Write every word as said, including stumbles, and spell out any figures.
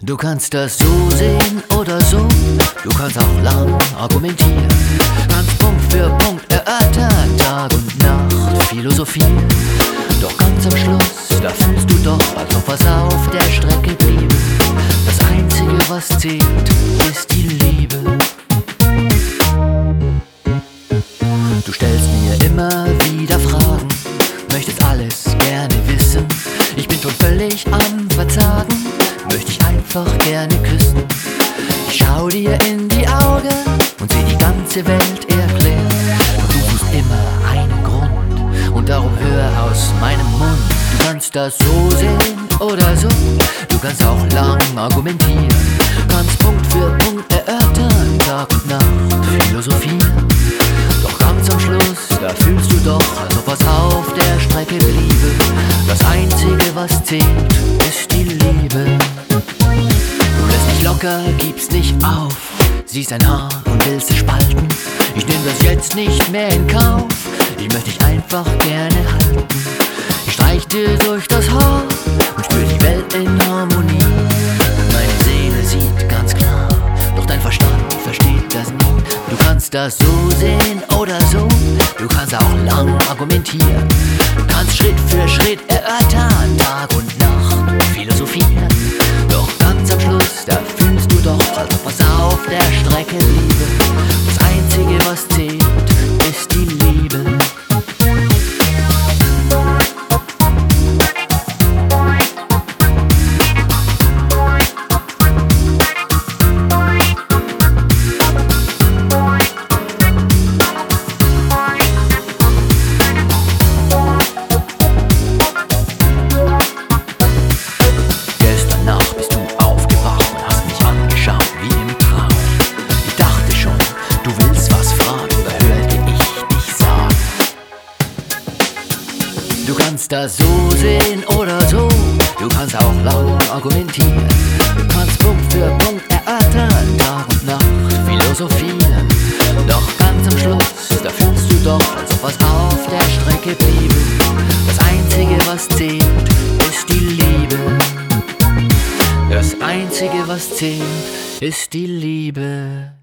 Du kannst das so sehen oder so, du kannst auch lang argumentieren, kannst Punkt für Punkt erörtern, Tag und Nacht philosophieren. Doch ganz am Schluss, da fühlst du doch, als ob was auf der Strecke bliebe. Das Einzige, was zählt, ist die Liebe. Du stellst mir immer wieder Fragen, möchtest alles gerne wissen. Ich bin schon völlig am Verzagen, möchte ich einfach gerne küssen. Ich schau dir in die Augen und seh die ganze Welt erklären. Und du suchst immer einen Grund und darum hör aus meinem Mund. Du kannst das so sehen oder so, du kannst auch lang argumentieren, kannst Punkt für Punkt erörtern, Tag und Nacht philosophieren. Doch ganz am Schluss, da fühlst du doch, als ob was auf der Strecke bliebe. Das Einzige, was zählt, ist die Liebe. Du lässt nicht locker, gibst nicht auf, siehst ein Haar und willst es spalten. Ich nehm das jetzt nicht mehr in Kauf, ich möchte dich einfach gerne halten. Ich streich dir durch das Haar und spür die Welt in Harmonie. Meine Seele sieht ganz klar, doch dein Verstand versteht das nie. Du kannst das so sehen oder so, du kannst auch lang argumentieren, du kannst Schritt für Schritt erörtern, Tag und Nacht philosophieren. Doch ganz am Schluss, da fühlst du doch, als ob was auf der Strecke bliebe. Das Einzige, was zählt, ist die Liebe. Du kannst das so sehen oder so, du kannst auch lang argumentieren, du kannst Punkt für Punkt erörtern, Tag und Nacht philosophieren. Doch ganz am Schluss, da fühlst du doch, als ob was auf der Strecke bliebe. Das Einzige, was zählt, ist die Liebe. Das Einzige, was zählt, ist die Liebe.